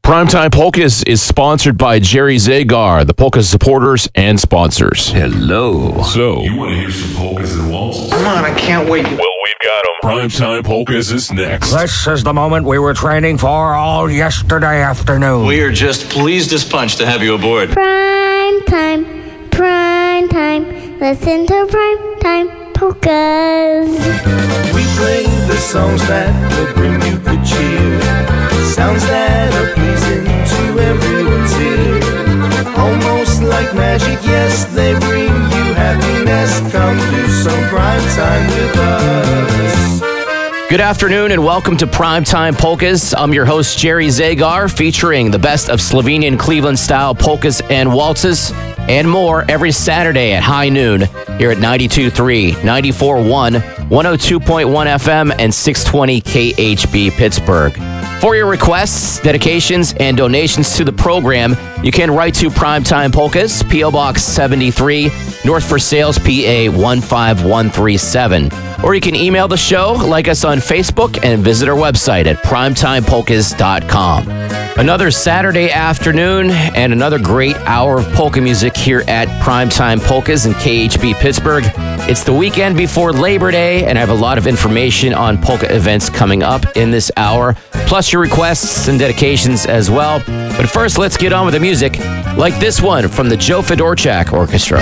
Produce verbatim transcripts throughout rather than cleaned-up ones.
Primetime Polkas is sponsored by Jerry Zagar, the Polka supporters and sponsors. Hello. So, You want to hear some polkas and waltzes? Come on, I can't wait. Well, we've got them. Primetime Polkas is next. This is the moment we were training for all yesterday afternoon. We are just pleased as punch to have you aboard. Prime time, prime time. Listen to prime time polkas. We play the songs that will bring you good cheer, sounds that are pleasing to everyone's ear. Almost like magic, yes, they bring you happiness. Come do some prime time with us. Good afternoon and welcome to Primetime Polkas. I'm your host, Jerry Zagar, featuring the best of Slovenian Cleveland-style polkas and waltzes and more every Saturday at high noon here at ninety-two point three, ninety-four point one, one oh two point one F M, and six twenty K H B Pittsburgh. For your requests, dedications, and donations to the program, you can write to Primetime Polkas, P O Box seventy-three, North Versailles, P A one five one three seven. Or you can email the show, like us on Facebook, and visit our website at primetime polkas dot com. Another Saturday afternoon and another great hour of polka music here at Primetime Polkas in K H B Pittsburgh. It's the weekend before Labor Day, and I have a lot of information on polka events coming up in this hour, plus your requests and dedications as well. But first, let's get on with the music, like this one from the Joe Fedorchak Orchestra.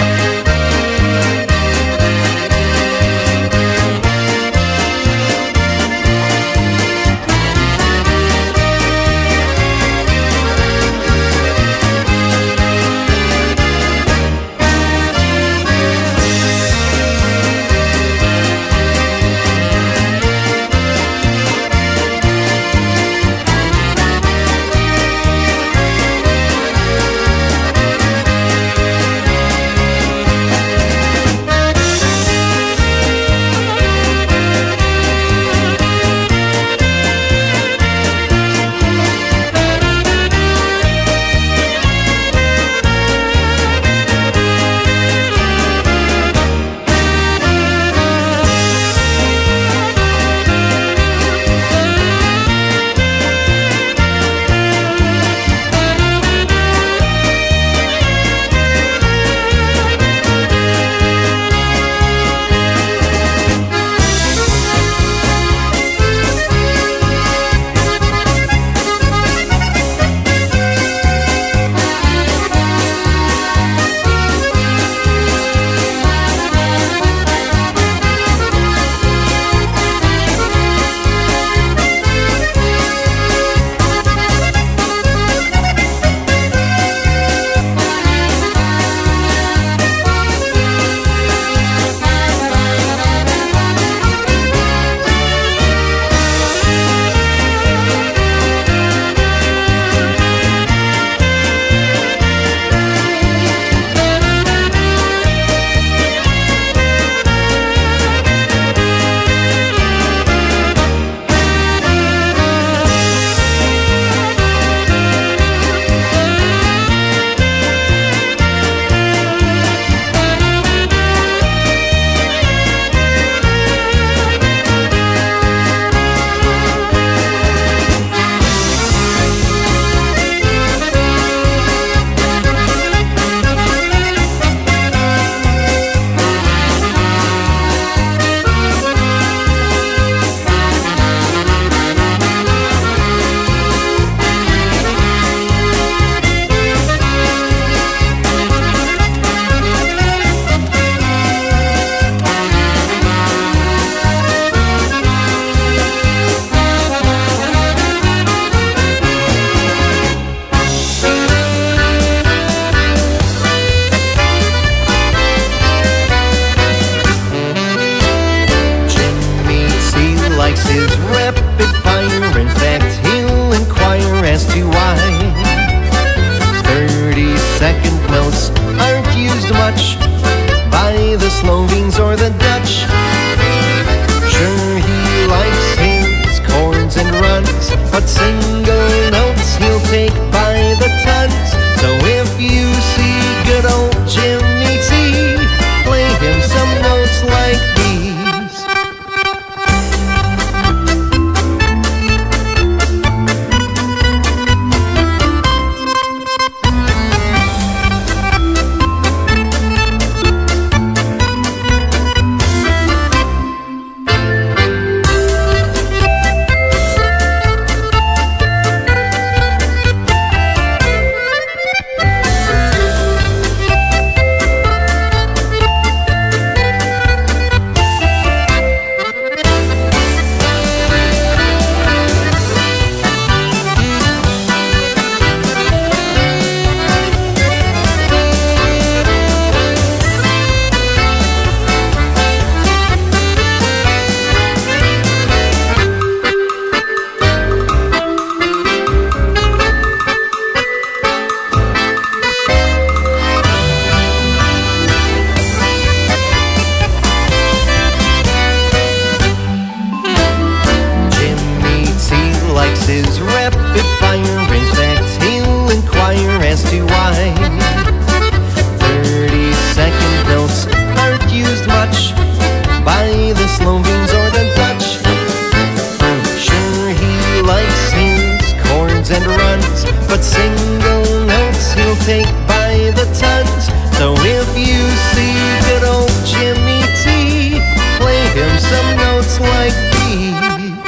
single notes he'll take by the tons. So if you see good old Jimmy T, play him some notes like these.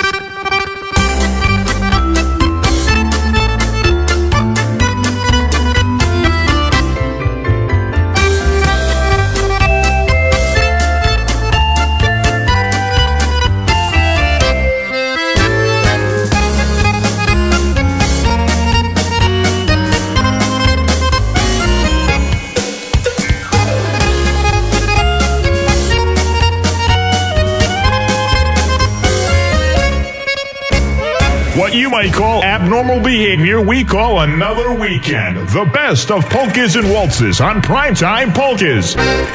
What you might call abnormal behavior, we call another weekend. The best of polkas and waltzes on Primetime Polkas.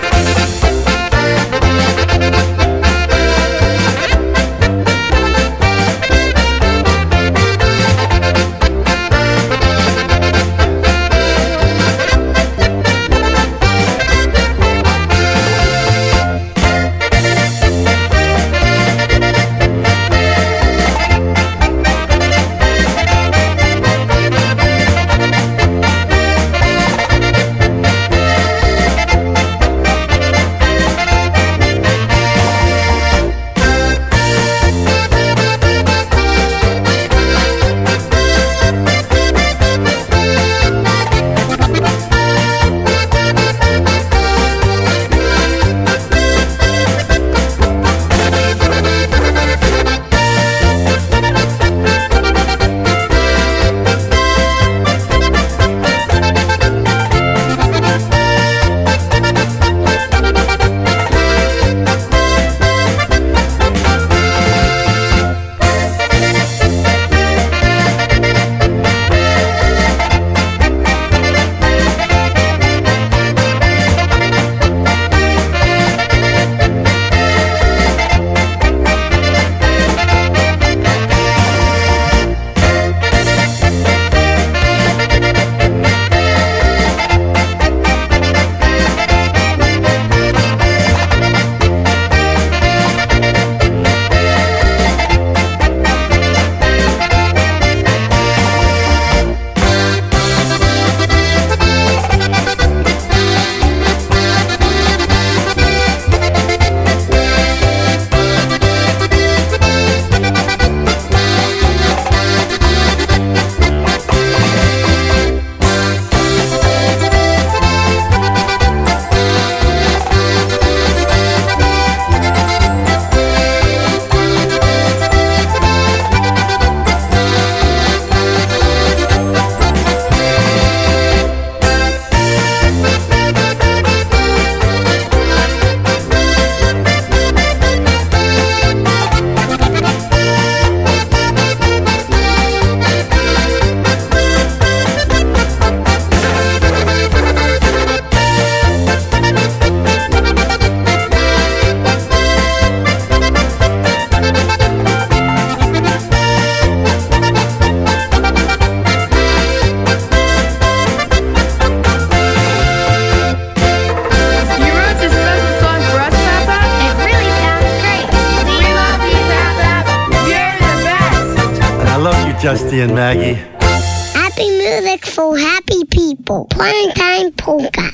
Justy and Maggie. Happy music for happy people. Primetime Polka.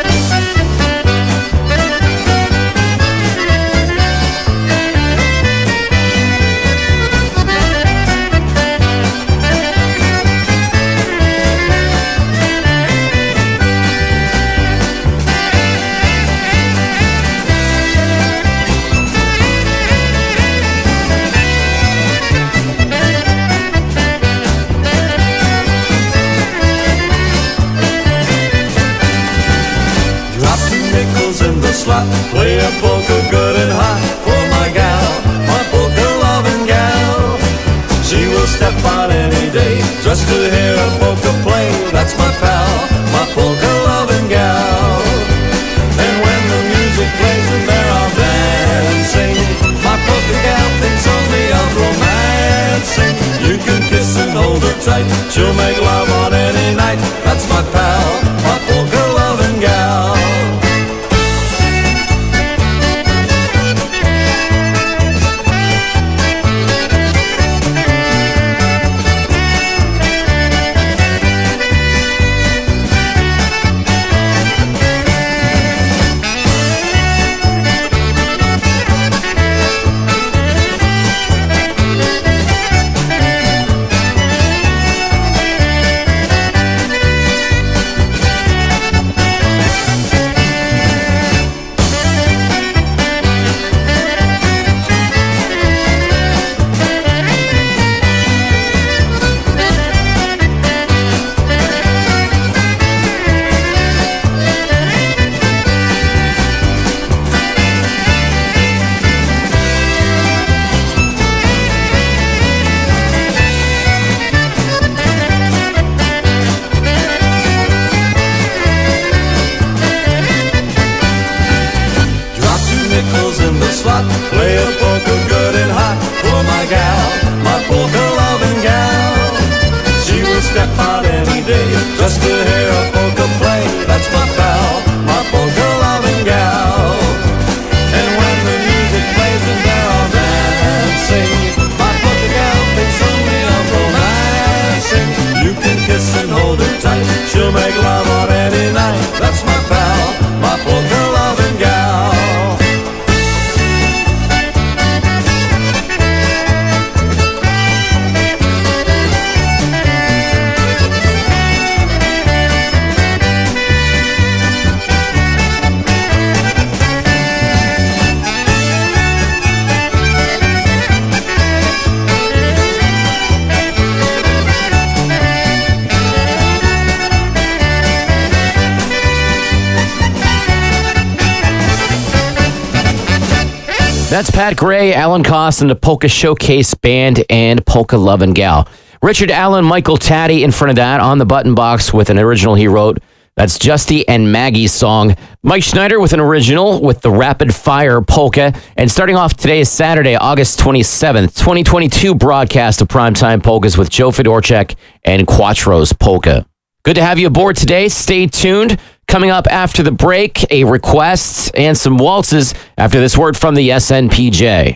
In the slot, play a polka good and hot for my gal, my polka loving gal. She will step out any day just to hear a polka play. That's my pal, my polka loving gal. And when the music plays and they're all dancing, my polka gal thinks only of romancing. You can kiss and hold her tight, she'll make love on any night. That's my pal, my polka loving gal. step out any day just to hear a polka play. That's my pal, my polka loving gal. And when the music plays and they're all dancing, my polka gal thinks only of romancing. You can kiss and hold her tight, she'll make love on any night. That's my pal, my polka loving gal. That's Pat Gray, Alan Koss, and the Polka Showcase Band and Polka Lovin' Gal. Richard Allen, Michael Taddy in front of that on the button box with an original he wrote. That's Justy and Maggie's song. Mike Schneider with an original with the Rapid Fire Polka. And starting off today is Saturday, August twenty-seventh, twenty twenty-two broadcast of Primetime Polkas with Joe Fedorchak and Quattro's Polka. Good to have you aboard today. Stay tuned. Coming up after the break, a request and some waltzes after this word from the S N P J.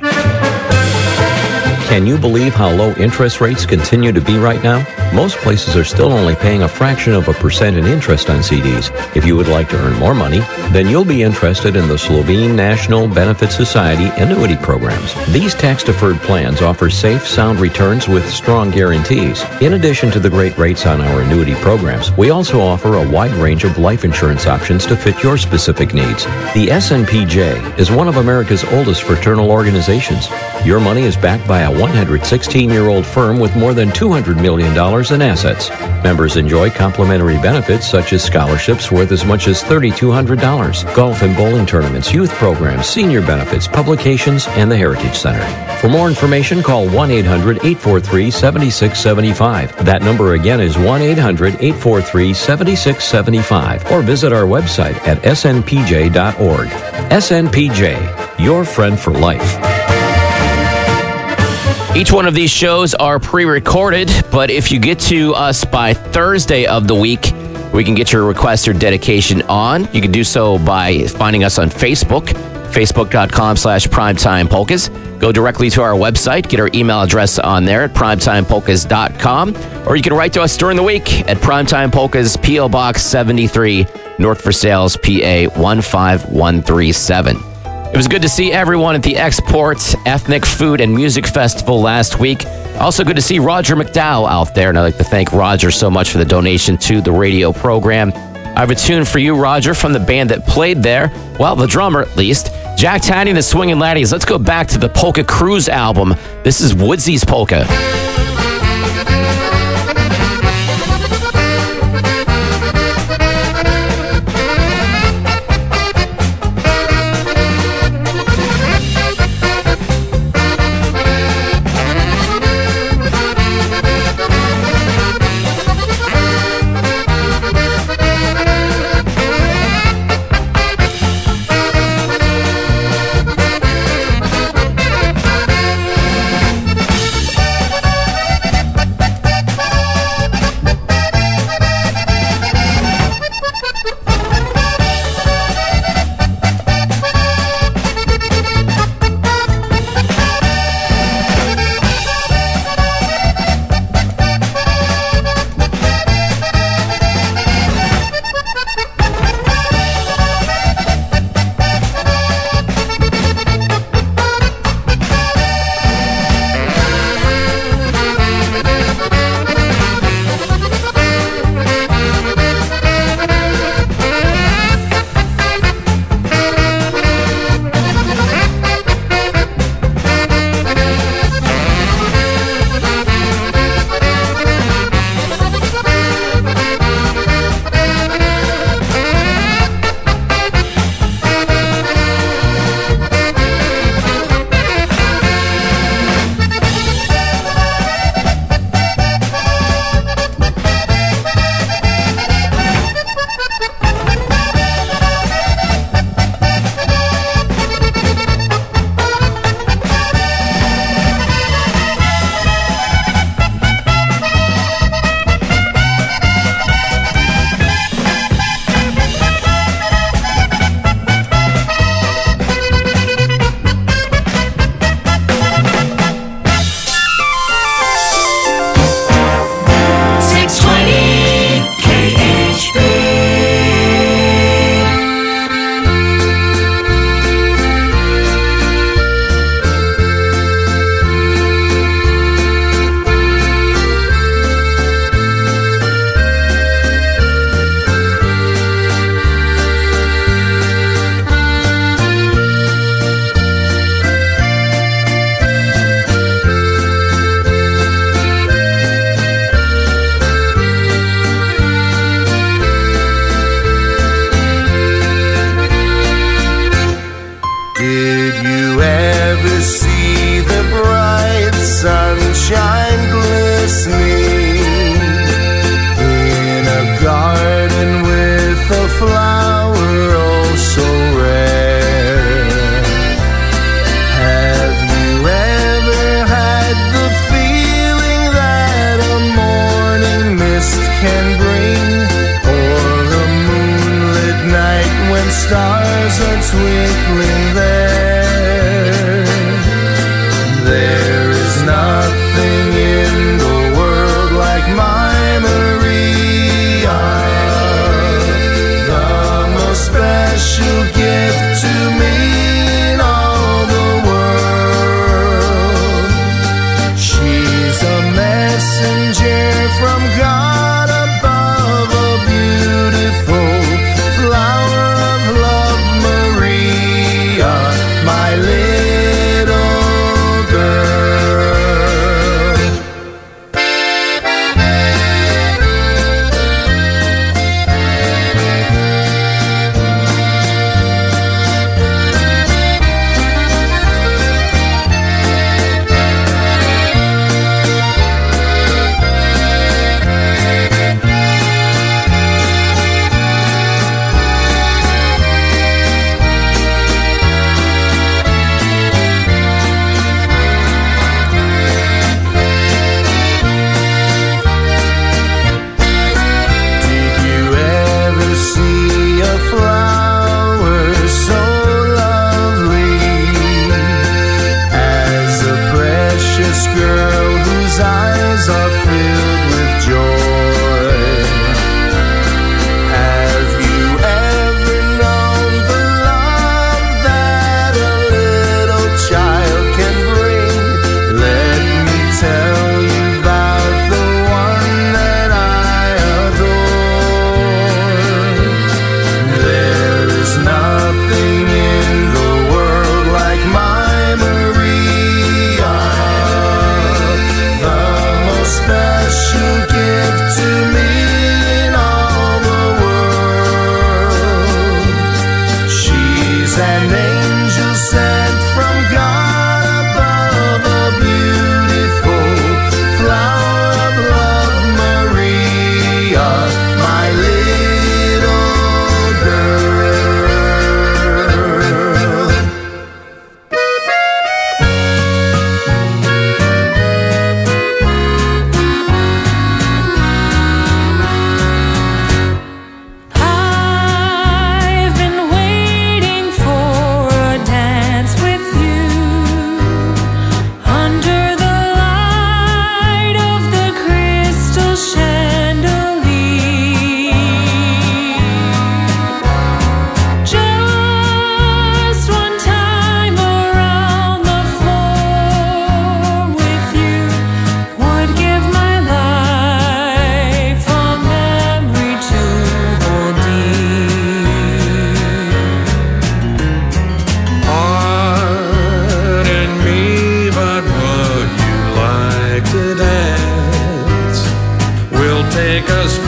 Can you believe how low interest rates continue to be right now? Most places are still only paying a fraction of a percent in interest on C Ds. If you would like to earn more money, then you'll be interested in the Slovene National Benefit Society annuity programs. These tax-deferred plans offer safe, sound returns with strong guarantees. In addition to the great rates on our annuity programs, we also offer a wide range of life insurance options to fit your specific needs. The S N P J is one of America's oldest fraternal organizations. Your money is backed by a one hundred sixteen-year-old firm with more than two hundred million dollars in assets. Members enjoy complimentary benefits such as scholarships worth as much as three thousand two hundred dollars, golf and bowling tournaments, youth programs, senior benefits, publications, and the Heritage Center. For more information, call one eight hundred, eight four three, seven six seven five. That number again is one eight hundred, eight four three, seven six seven five, or visit our website at s n p j dot org. S N P J, your friend for life. Each one of these shows are pre-recorded, but if you get to us by Thursday of the week, we can get your request or dedication on. You can do so by finding us on Facebook, facebook.com slash primetimepolkas. Go directly to our website, get our email address on there at primetimepolkas dot com, or you can write to us during the week at Primetime Polkas, P O Box seventy-three, North Versailles, P A one five one three seven. It was good to see everyone at the Exports Ethnic Food and Music Festival last week. Also good to see Roger McDowell out there, and I'd like to thank Roger so much for the donation to the radio program. I have a tune for you, Roger, from the band that played there. Well, the drummer, at least. Jack Taddy and the Swingin' Laddies. Let's go back to the Polka Cruise album. This is Woodsy's Polka.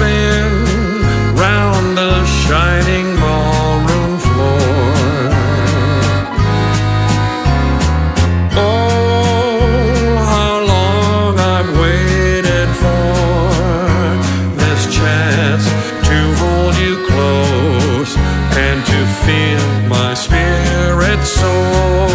clear round the shining ballroom floor. Oh, how long I've waited for this chance to hold you close and to feel my spirit soar.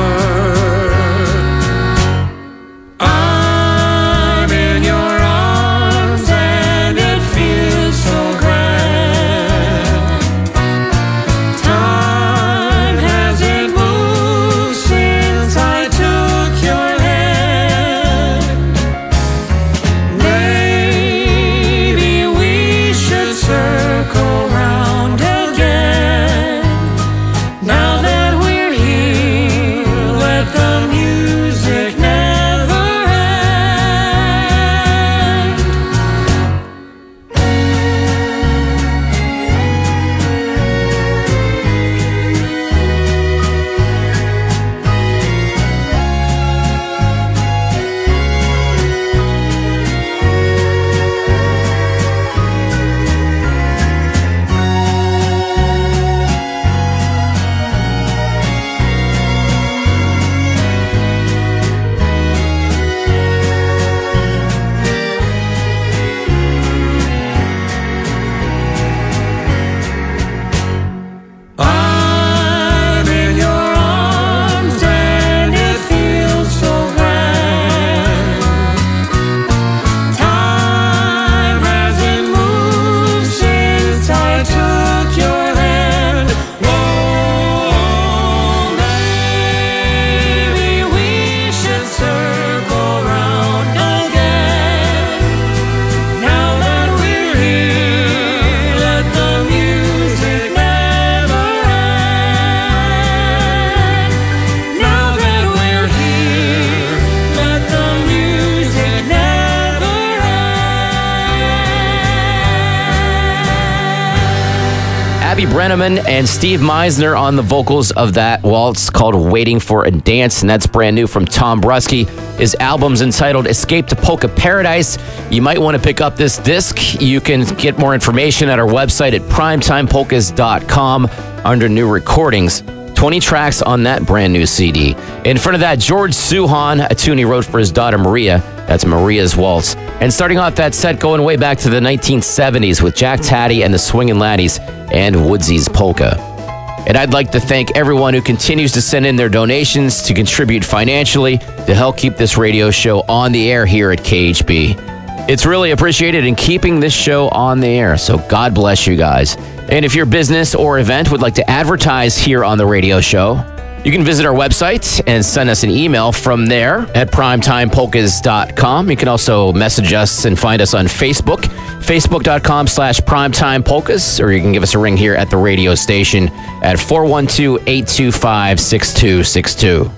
Brenneman and Steve Meisner on the vocals of that waltz called Waiting for a Dance, and that's brand new from Tom Bruschi. His album's entitled Escape to Polka Paradise. You might want to pick up this disc. You can get more information at our website at primetime polkas dot com under new recordings. twenty tracks on that brand new C D. In front of that, George Suhan, a tune he wrote for his daughter Maria. That's Maria's Waltz. And starting off that set, going way back to the nineteen seventies with Jack Taddy and the Swingin' Laddies and Woodsy's Polka. And I'd like to thank everyone who continues to send in their donations to contribute financially to help keep this radio show on the air here at K H B. It's really appreciated in keeping this show on the air, so God bless you guys. And if your business or event would like to advertise here on the radio show, you can visit our website and send us an email from there at primetime polkas dot com. You can also message us and find us on Facebook, facebook dot com slash primetime polkas, or you can give us a ring here at the radio station at four one two, eight two five, six two six two.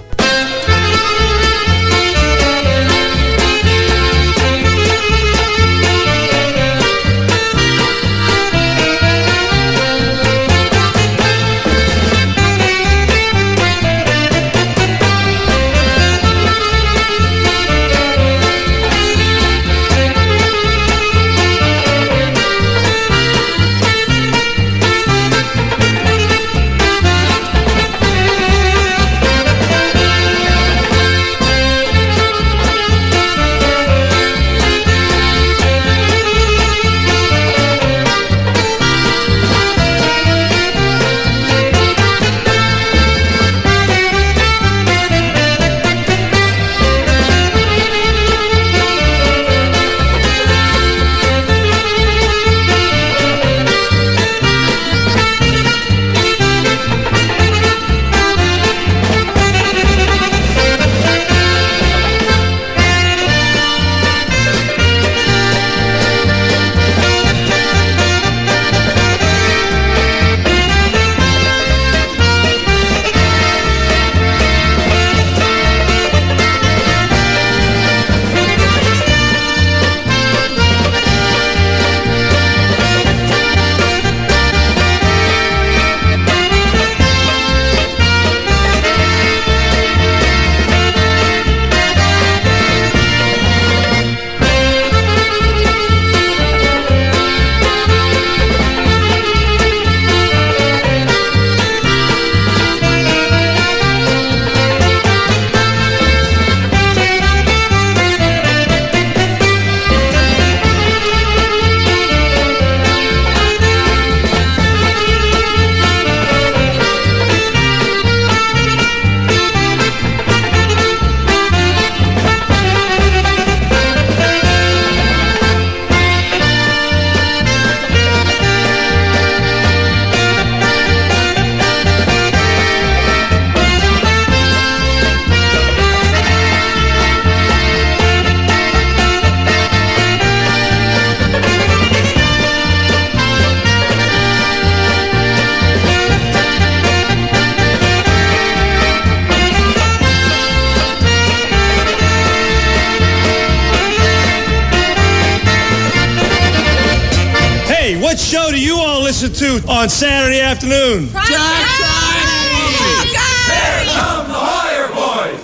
What show do you all listen to on Saturday afternoon? Jack Friday! Here come the Hoyer Boys!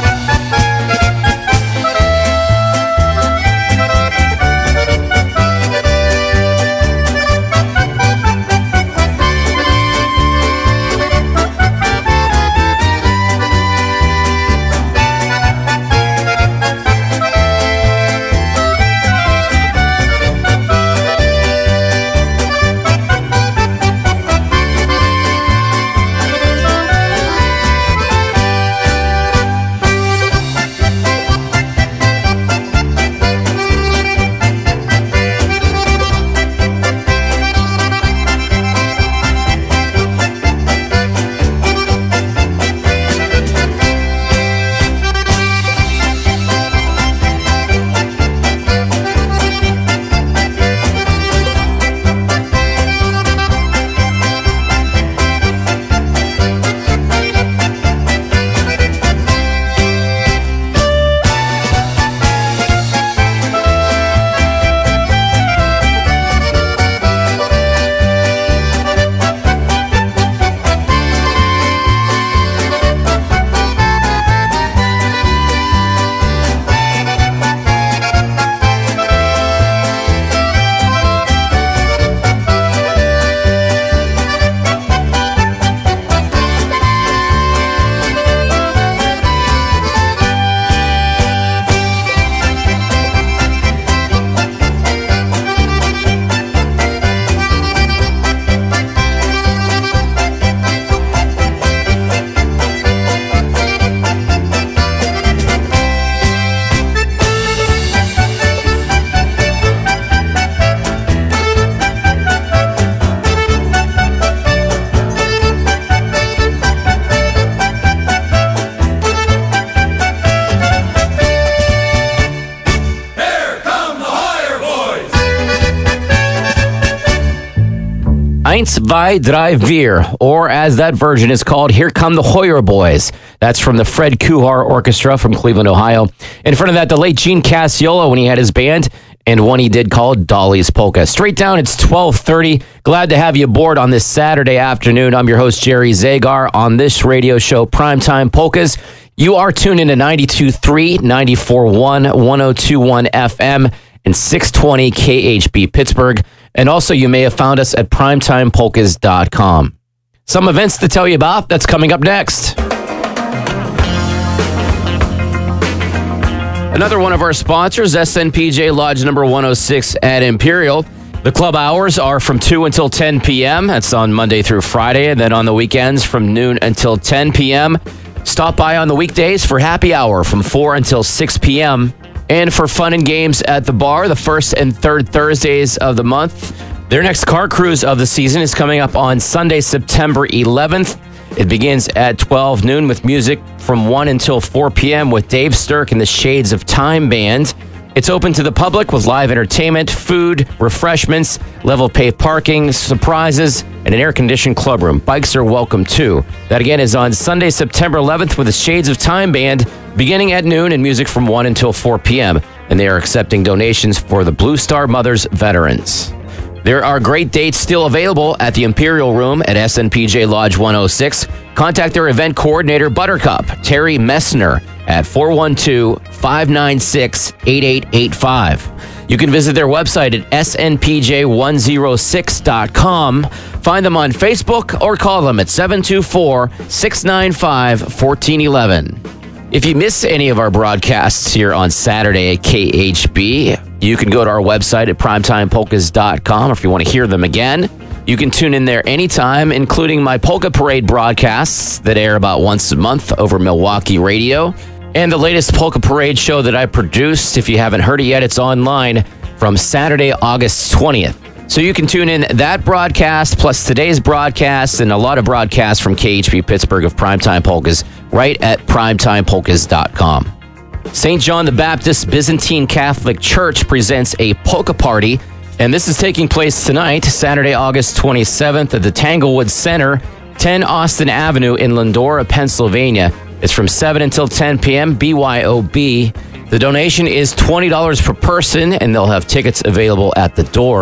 Eins, zwei, drei, vier, or as that version is called, Here Come the Hoyer Boys. That's from the Fred Kuhar Orchestra from Cleveland, Ohio. In front of that, the late Gene Cassiola when he had his band, and one he did called Dolly's Polka. Straight down, it's twelve thirty. Glad to have you aboard on this Saturday afternoon. I'm your host, Jerry Zagar, on this radio show, Primetime Polkas. You are tuned into ninety-two point three, ninety-four point one, one oh two point one F M, and six twenty K H B Pittsburgh. And also, you may have found us at primetime polkas dot com. Some events to tell you about, that's coming up next. Another one of our sponsors, S N P J Lodge number one oh six at Imperial. The club hours are from two until ten p.m. That's on Monday through Friday. And then on the weekends from noon until ten p.m. Stop by on the weekdays for happy hour from four until six p.m. And for fun and games at the bar, the first and third Thursdays of the month. Their next car cruise of the season is coming up on Sunday, September eleventh. It begins at twelve noon with music from one until four p.m. with Dave Stirk and the Shades of Time Band. It's open to the public with live entertainment, food, refreshments, level pay parking, surprises, and an air-conditioned clubroom. Bikes are welcome, too. That, again, is on Sunday, September eleventh with the Shades of Time Band, beginning at noon and music from one until four p.m. And they are accepting donations for the Blue Star Mothers veterans. There are great dates still available at the Imperial Room at S N P J Lodge one oh six. Contact their event coordinator, Buttercup, Terry Messner, at four one two, five nine six, eight eight eight five. You can visit their website at S N P J one oh six dot com. Find them on Facebook or call them at seven two four, six nine five, one four one one. If you miss any of our broadcasts here on Saturday at K H B, you can go to our website at primetime polkas dot com, or if you want to hear them again, you can tune in there anytime, including my Polka Parade broadcasts that air about once a month over Milwaukee radio, and the latest Polka Parade show that I produced. If you haven't heard it yet, it's online from Saturday, August twentieth. So you can tune in that broadcast, plus today's broadcast, and a lot of broadcasts from K H B Pittsburgh of Primetime Polkas right at primetime polkas dot com. Saint John the Baptist Byzantine Catholic Church presents a polka party, and this is taking place tonight, Saturday, August twenty-seventh, at the Tanglewood Center, ten Austin Avenue in Lindora, Pennsylvania. It's from seven until ten p.m., B Y O B. The donation is twenty dollars per person, and they'll have tickets available at the door.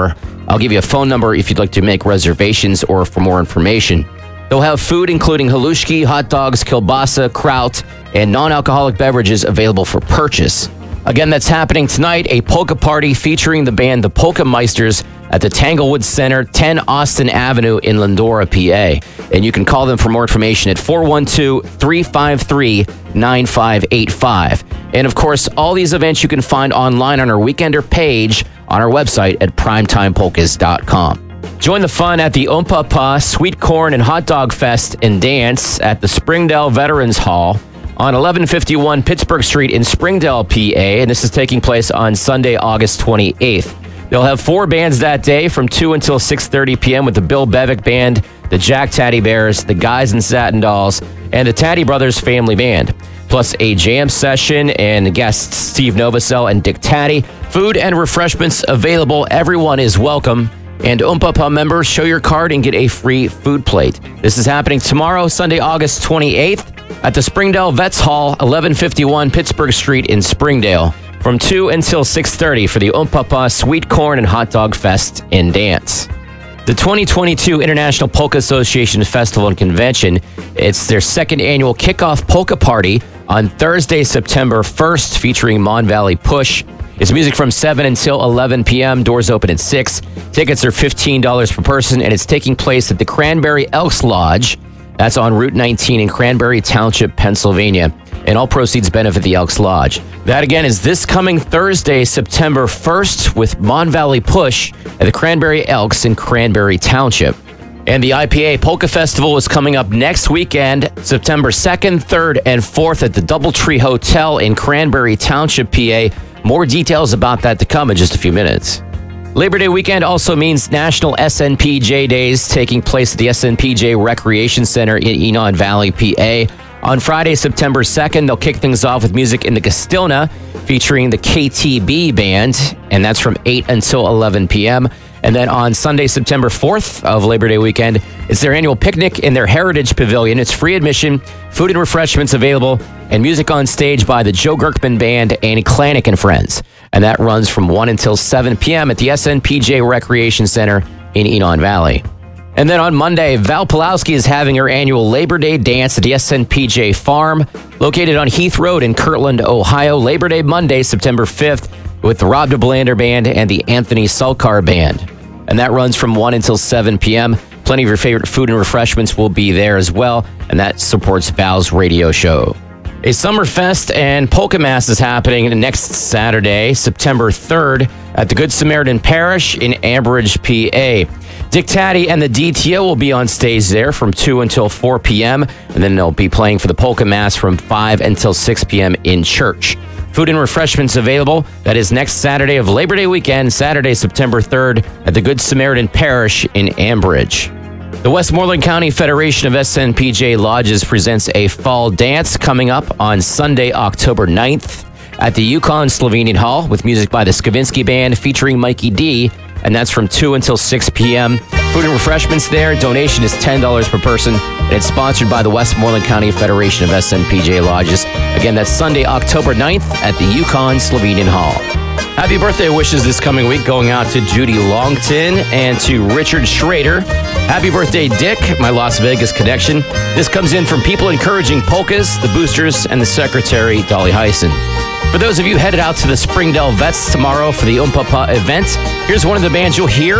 I'll give you a phone number if you'd like to make reservations or for more information. They'll have food including halushki, hot dogs, kielbasa, kraut, and non-alcoholic beverages available for purchase. Again, that's happening tonight, a polka party featuring the band The Polka Meisters at the Tanglewood Center, ten Austin Avenue in Lindora, P A. And you can call them for more information at four one two, three five three, nine five eight five. And of course, all these events you can find online on our Weekender page on our website at primetime polkas dot com. Join the fun at the Oompa Pa Sweet Corn and Hot Dog Fest and Dance at the Springdale Veterans Hall on eleven fifty-one Pittsburgh Street in Springdale, P A, and this is taking place on Sunday, August twenty-eighth. They'll have four bands that day from two until six thirty p.m. with the Bill Bevick Band, the Jack Taddy Bears, the Guys in Satin Dolls, and the Taddy Brothers Family Band, plus a jam session and guests Steve Novosel and Dick Taddy. Food and refreshments available. Everyone is welcome. And Oompa Pa members, show your card and get a free food plate. This is happening tomorrow, Sunday, August twenty-eighth, at the Springdale Vets Hall, eleven fifty-one Pittsburgh Street in Springdale, from two until six thirty for the Oompa Pa Sweet Corn and Hot Dog Fest and Dance. The twenty twenty-two International Polka Association Festival and Convention, it's their second annual kickoff polka party on Thursday, September first, featuring Mon Valley Push. It's music from seven until eleven p.m. Doors open at six. Tickets are fifteen dollars per person, and it's taking place at the Cranberry Elks Lodge. That's on Route nineteen in Cranberry Township, Pennsylvania. And all proceeds benefit the Elks Lodge. That, again, is this coming Thursday, September first, with Mon Valley Push at the Cranberry Elks in Cranberry Township. And the I P A Polka Festival is coming up next weekend, September second, third, and fourth at the Doubletree Hotel in Cranberry Township, P A. More details about that to come in just a few minutes. Labor Day weekend also means National S N P J Days taking place at the S N P J Recreation Center in Enon Valley, P A. On Friday, September second, they'll kick things off with music in the Gastilna featuring the K T B Band, and that's from eight until eleven p.m. And then on Sunday, September fourth of Labor Day weekend, it's their annual picnic in their Heritage Pavilion. It's free admission, food and refreshments available, and music on stage by the Joe Gerkman Band and Klanick and Friends. And that runs from one until seven p.m. at the S N P J Recreation Center in Enon Valley. And then on Monday, Val Pulowski is having her annual Labor Day dance at the S N P J Farm, located on Heath Road in Kirtland, Ohio. Labor Day Monday, September fifth, with the Rob DeBlander Band and the Anthony Sulcar Band. And that runs from one until seven p.m. Plenty of your favorite food and refreshments will be there as well, and that supports Val's radio show. A Summerfest and Polka Mass is happening next Saturday, September third, at the Good Samaritan Parish in Ambridge, P A. Dick Taddy and the D T O will be on stage there from two until four p.m., and then they'll be playing for the Polka Mass from five until six p.m. in church. Food and refreshments available. That is next Saturday of Labor Day weekend, Saturday, September third, at the Good Samaritan Parish in Ambridge. The Westmoreland County Federation of S N P J Lodges presents a fall dance coming up on Sunday, October ninth at the Yukon Slovenian Hall with music by the Skavinsky Band featuring Mikey D, and that's from two until six p.m. Food and refreshments there. Donation is ten dollars per person, and it's sponsored by the Westmoreland County Federation of S N P J Lodges. Again, that's Sunday, October ninth at the Yukon Slovenian Hall. Happy birthday wishes this coming week going out to Judy Longton and to Richard Schrader. Happy birthday, Dick, my Las Vegas connection. This comes in from people encouraging polkas, the boosters, and the secretary, Dolly Heisen. For those of you headed out to the Springdale Vets tomorrow for the Oompa Pa event, here's one of the bands you'll hear.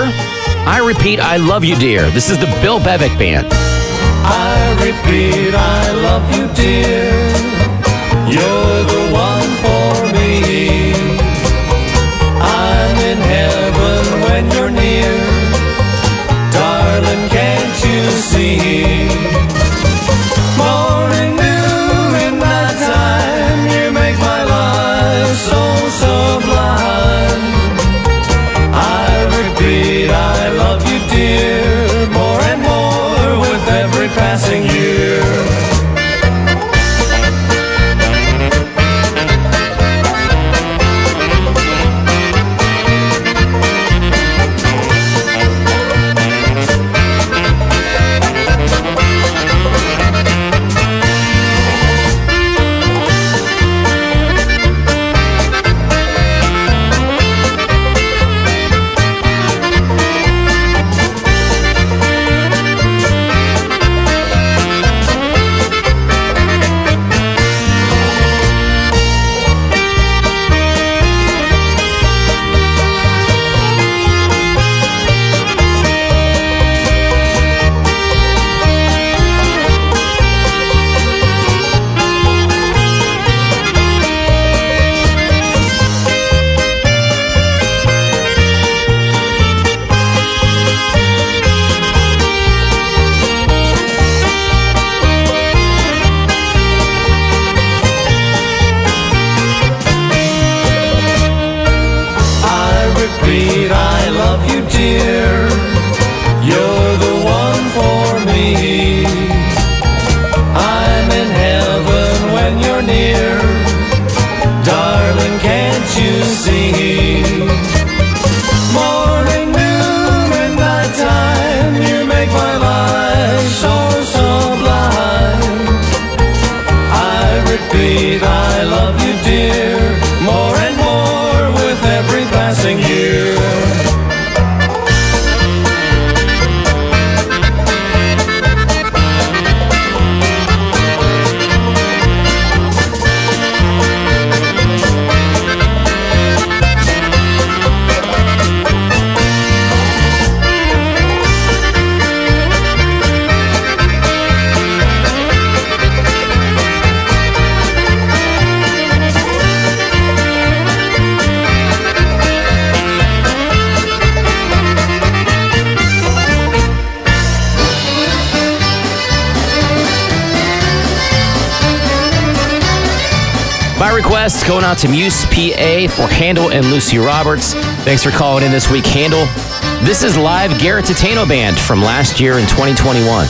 I repeat, I love you, dear. This is the Bill Bevick Band. I repeat, I love you, dear. You're the one for me. I'm in heaven when you're near. Darling, can't you see? Morning, noon, and night time, you make my life so sublime. I repeat, I love you, dear, more and more with every passing year. My request going out to Muse, P A for Handel and Lucy Roberts. Thanks for calling in this week, Handel. This is live Garrett Tatano Band from last year in twenty twenty-one.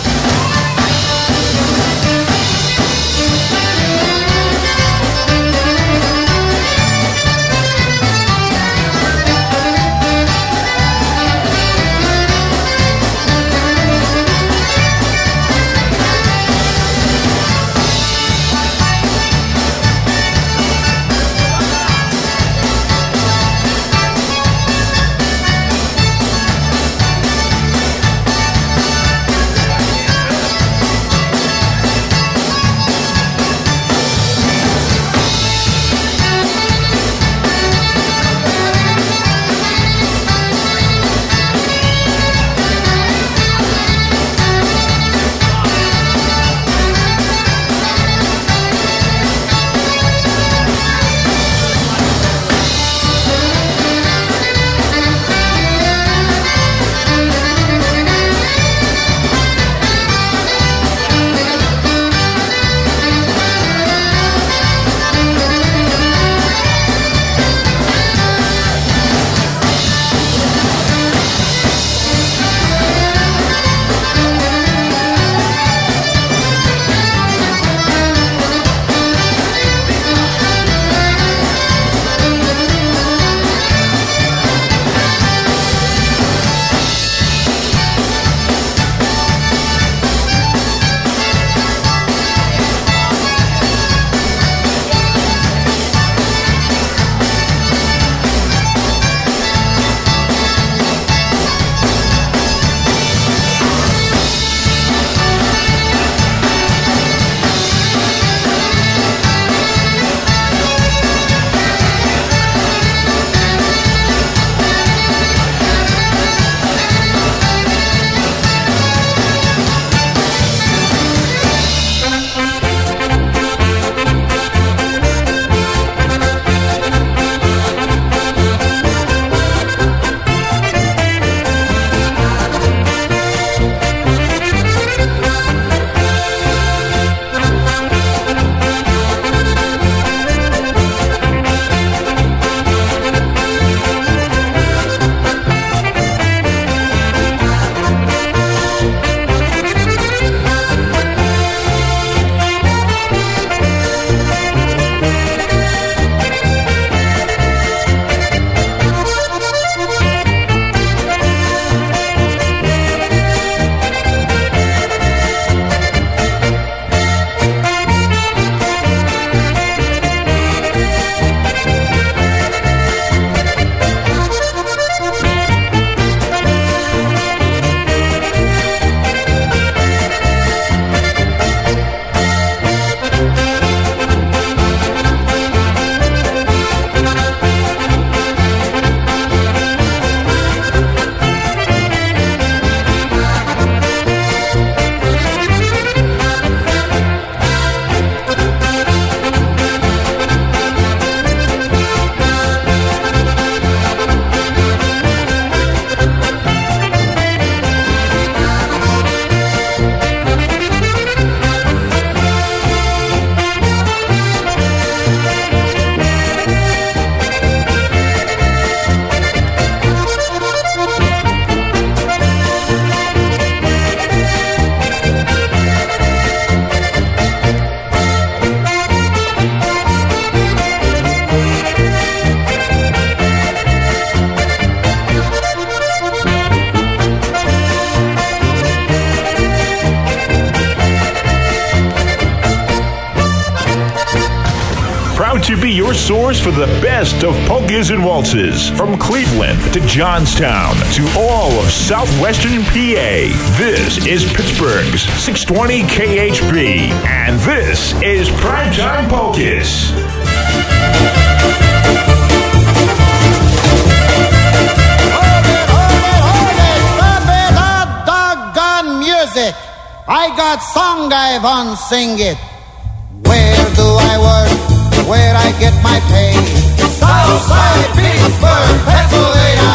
To be your source for the best of polkas and waltzes. From Cleveland to Johnstown to all of southwestern P A. This is Pittsburgh's six twenty K H B. And this is Primetime Polkas. Music. I got song I want sing it. Where do I work? Where I get my pay? Southside Pittsburgh, Pennsylvania.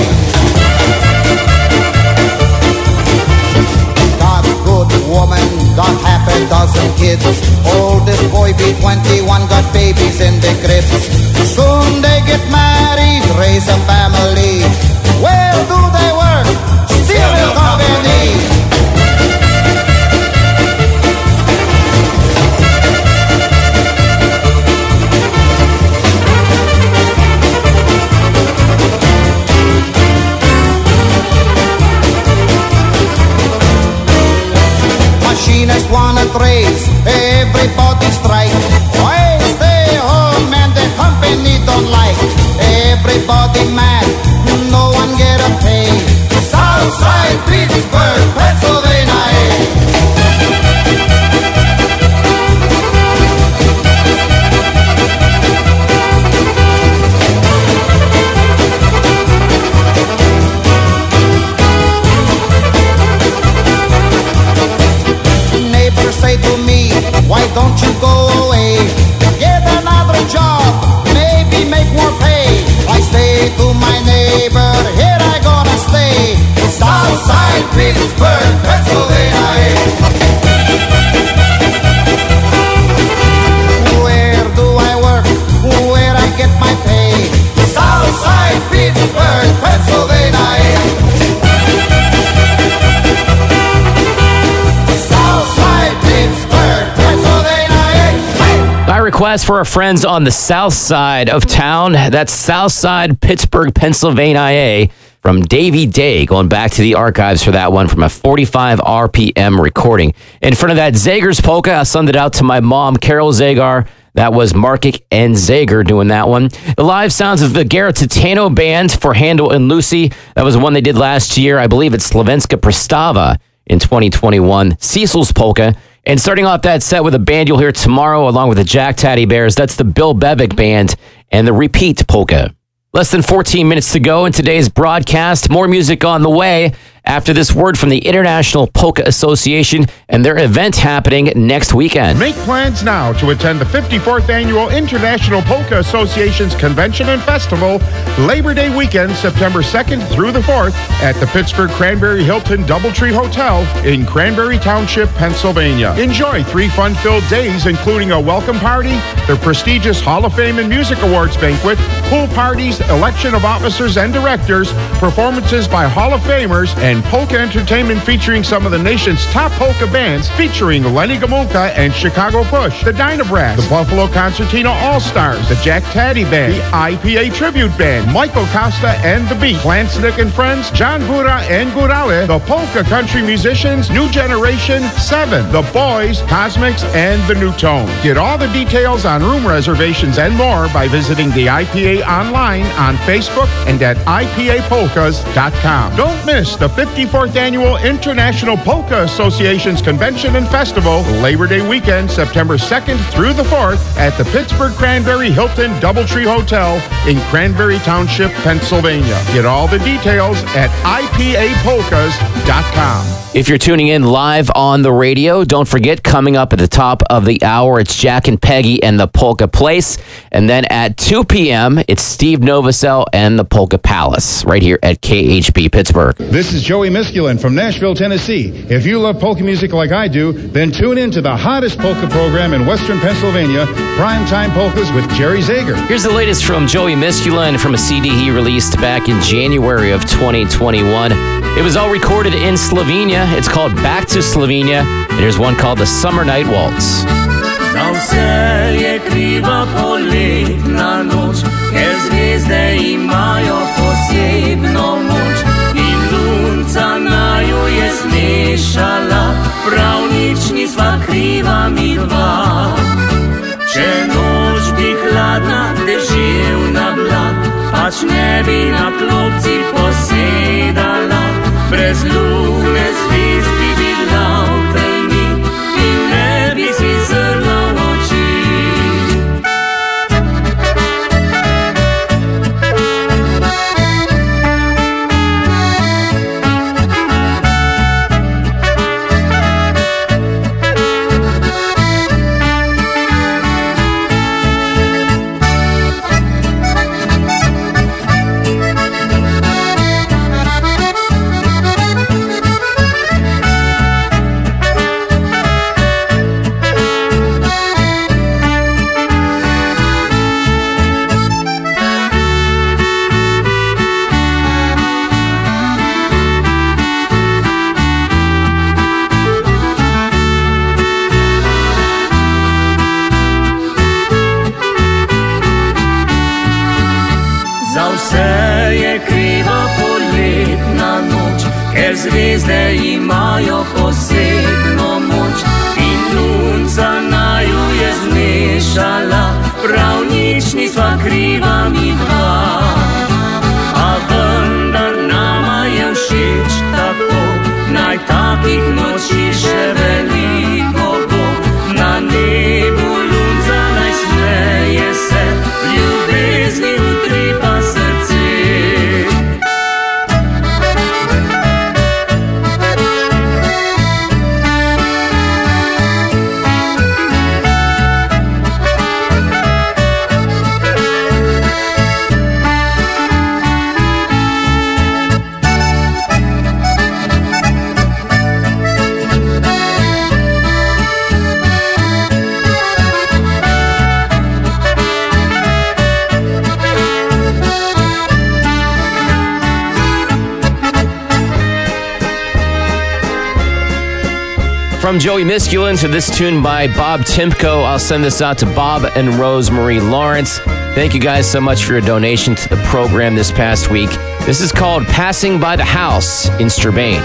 Got good woman, got half a dozen kids. Oldest boy be twenty-one, got babies in the trips. Soon they get married, raise a family. Where do they work? Steel Mill Company. Machinists wanna trace, everybody strike. Why stay home and the company don't like? Everybody mad, no one get a pay. Southside Pittsburgh, Pennsylvania. Say to me, why don't you go away? Get another job, maybe make more pay. I say to my neighbor, here I gonna stay. Southside Pittsburgh, Pennsylvania. Where do I work? Where I get my pay? Southside Pittsburgh, Pennsylvania. My request for our friends on the south side of town. That's Southside Pittsburgh, Pennsylvania, from Davey Day, going back to the archives for that one from a forty-five R P M recording. In front of that, Zager's Polka. I sent it out to my mom, Carol Zagar. That was Markic and Zager doing that one. The live sounds of the Garantano Band for Handel and Lucy. That was one they did last year. I believe it's Slovenska Prestava in twenty twenty-one. Cecil's Polka. And starting off that set with a band you'll hear tomorrow, along with the Jack Taddy Bears, that's the Bill Bevick Band and the Repeat Polka. Less than fourteen minutes to go in today's broadcast. More music on the way after this word from the International Polka Association and their event happening next weekend. Make plans now to attend the fifty-fourth Annual International Polka Association's Convention and Festival, Labor Day weekend, September second through the fourth, at the Pittsburgh Cranberry Hilton Doubletree Hotel in Cranberry Township, Pennsylvania. Enjoy three fun-filled days, including a welcome party, the prestigious Hall of Fame and Music Awards banquet, pool parties, election of officers and directors, performances by Hall of Famers, and polka entertainment featuring some of the nation's top polka bands, featuring Lenny Gomulka and Chicago Push, the Dynabrass, the Buffalo Concertina All-Stars, the Jack Taddy Band, the I P A Tribute Band, Michael Costa and the Beat, Klansnick and Friends, John Buda and Gurale, the Polka Country Musicians, New Generation, Seven, the Boys, Cosmics, and the New Tone. Get all the details on room reservations and more by visiting the I P A online on Facebook and at I P A polkas dot com. Don't miss the fifty-fourth Annual International Polka Association's Convention and Festival, Labor Day weekend, September second through the fourth, at the Pittsburgh Cranberry Hilton Doubletree Hotel in Cranberry Township, Pennsylvania. Get all the details at I P A polkas dot com. If you're tuning in live on the radio, don't forget, coming up at the top of the hour, it's Jack and Peggy and the Polka Place. And then at two p.m., it's Steve Novosel and the Polka Palace, right here at K H B Pittsburgh. This is Joey Miskulin from Nashville, Tennessee. If you love polka music like I do, then tune in to the hottest polka program in Western Pennsylvania, Primetime Polkas with Jerry Zager. Here's the latest from Joey Miskulin from a C D he released back in January of twenty twenty-one. It was all recorded in Slovenia. It's called Back to Slovenia. And here's one called The Summer Night Waltz. Za vse je kriva poletna noč, ker zvezde imajo posebno moč in lunca naju je smešala, prav nič nisva kriva mi dva. Če noč bi hladna, deževna bila, pač ne bi na klopci posedala, brez lune zvezd bi bila v temi in ne bi si zrla v oči. zvijezde imaju posebno moč in lunca naju je zmešala, prav nič nisva kriva mi dva. A vendar nama je všeč tako, naj takih noči še veliko bo. Na nebu lunca naj smeje se, ljubezni utripa srce. From Joey Miskulin to this tune by Bob Timko, I'll send this out to Bob and Rosemarie Lawrence. Thank you guys so much for your donation to the program this past week. This is called Passing by the House in Strabane.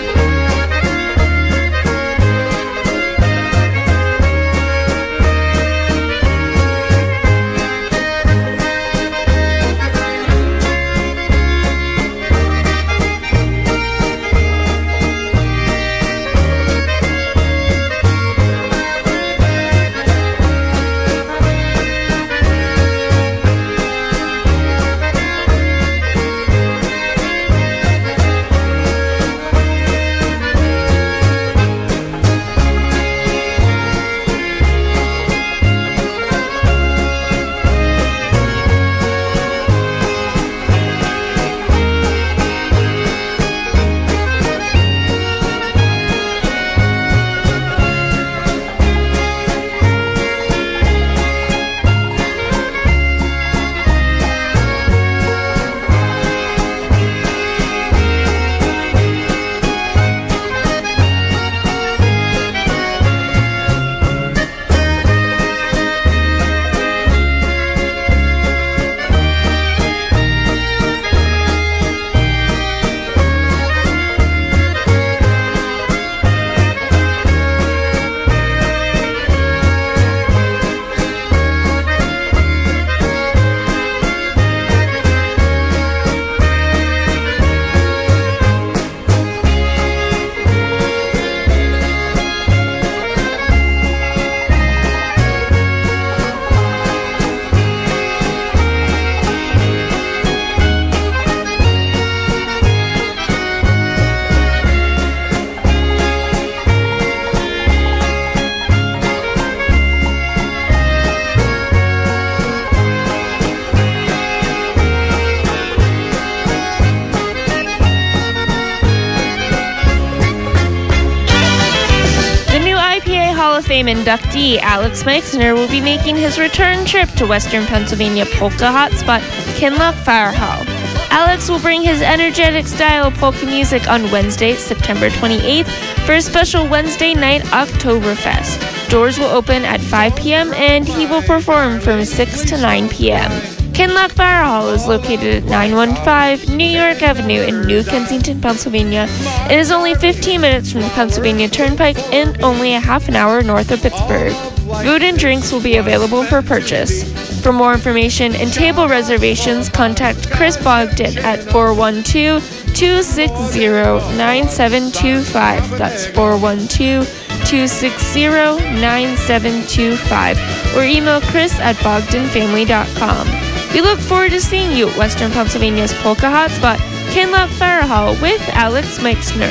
Fame inductee Alex Meixner will be making his return trip to Western Pennsylvania polka hotspot Kinloch Fire Hall. Alex will bring his energetic style of polka music on Wednesday, September twenty-eighth for a special Wednesday night Oktoberfest. Doors will open at five p.m. and he will perform from six to nine p.m. Kinloch Fire Hall is located at nine one five New York Avenue in New Kensington, Pennsylvania. It is only fifteen minutes from the Pennsylvania Turnpike and only a half an hour north of Pittsburgh. Food and drinks will be available for purchase. For more information and table reservations, contact Chris Bogdan at four one two, two six zero, nine seven two five. That's four one two, two six zero, nine seven two five. Or email Chris at bogdan family dot com. We look forward to seeing you at Western Pennsylvania's polka hotspot, Kinloch Fire Hall, with Alex Meixner.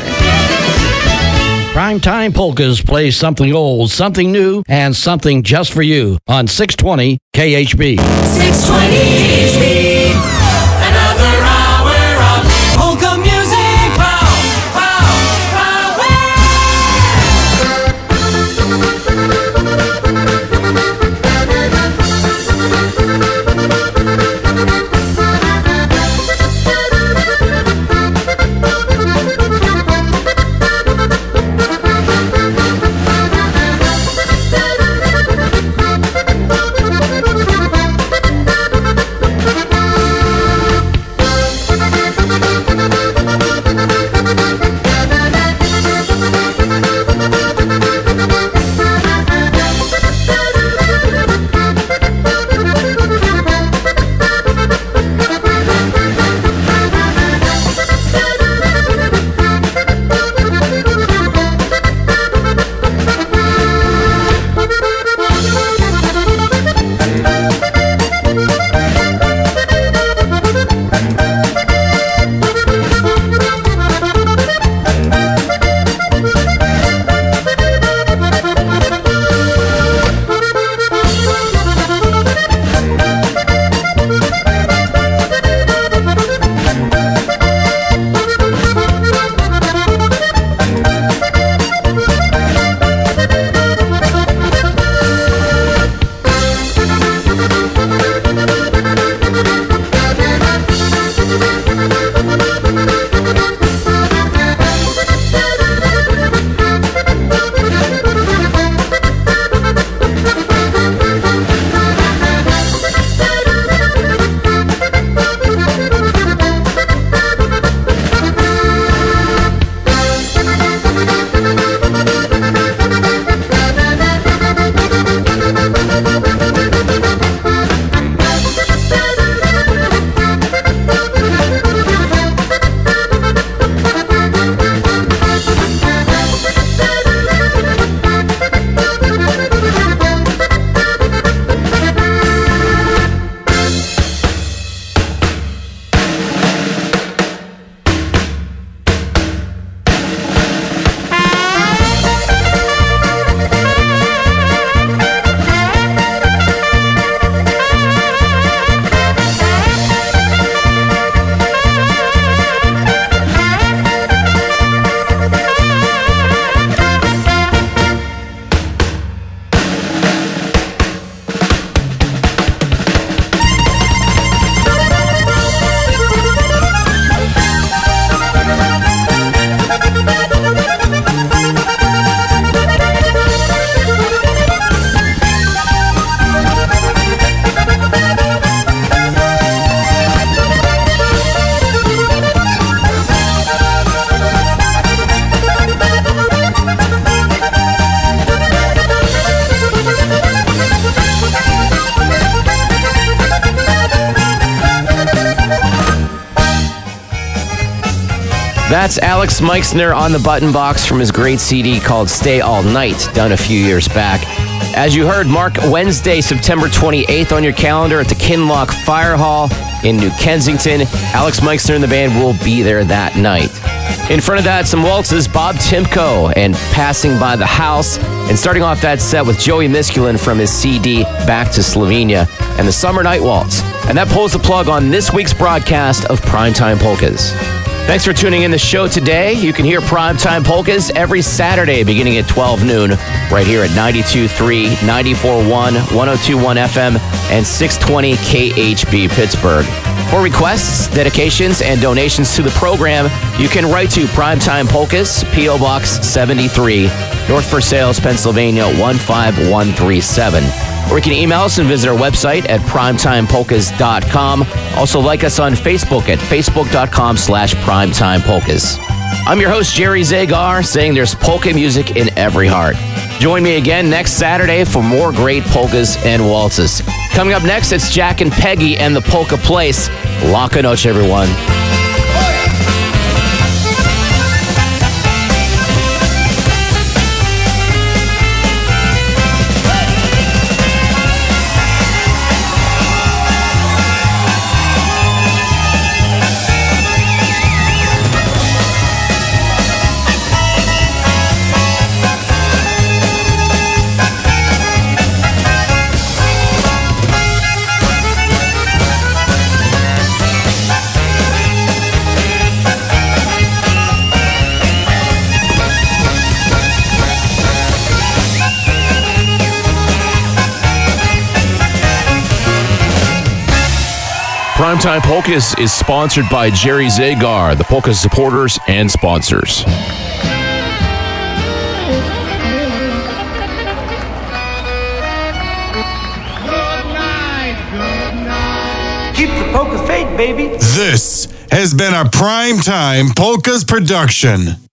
Primetime Polkas plays something old, something new, and something just for you on six twenty K H B. six twenty K H B. Another hour of polka music. Pow, pow, pow, That's Alex Meixner on the button box from his great C D called Stay All Night, done a few years back. As you heard, mark Wednesday, September twenty-eighth on your calendar at the Kinloch Fire Hall in New Kensington. Alex Meixner and the band will be there that night. In front of that, some waltzes, Bob Timko and Passing by the House. And starting off that set with Joey Miskulin from his C D Back to Slovenia and the Summer Night Waltz. And that pulls the plug on this week's broadcast of Primetime Polkas. Thanks for tuning in the show today. You can hear Primetime Polkas every Saturday beginning at twelve noon right here at ninety-two point three, ninety-four point one, one oh two point one F M and six twenty K H B Pittsburgh. For requests, dedications, and donations to the program, you can write to Primetime Polkas, P O Box seventy-three, North Versailles, Pennsylvania one five one three seven. Or you can email us and visit our website at primetime polkas dot com. Also like us on Facebook at facebook.com slash primetimepolkas. I'm your host, Jerry Zagar, saying there's polka music in every heart. Join me again next Saturday for more great polkas and waltzes. Coming up next, it's Jack and Peggy and the Polka Place. Laka noche, everyone. Primetime Polkas is sponsored by Jerry Zagar, the Polka supporters and sponsors. Keep the polka faith, baby. This has been a Primetime Polkas production.